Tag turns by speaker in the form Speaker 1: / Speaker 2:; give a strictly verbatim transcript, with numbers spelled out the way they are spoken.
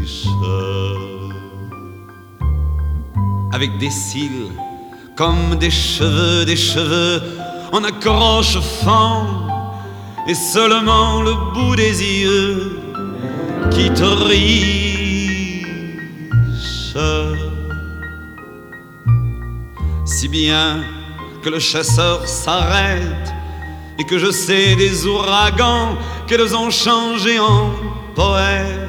Speaker 1: riche, avec des cils comme des cheveux, des cheveux en accroche fin, et seulement le bout des yeux qui te riche. Si bien que le chasseur s'arrête et que je sais des ouragans qu'elles ont changé en poètes.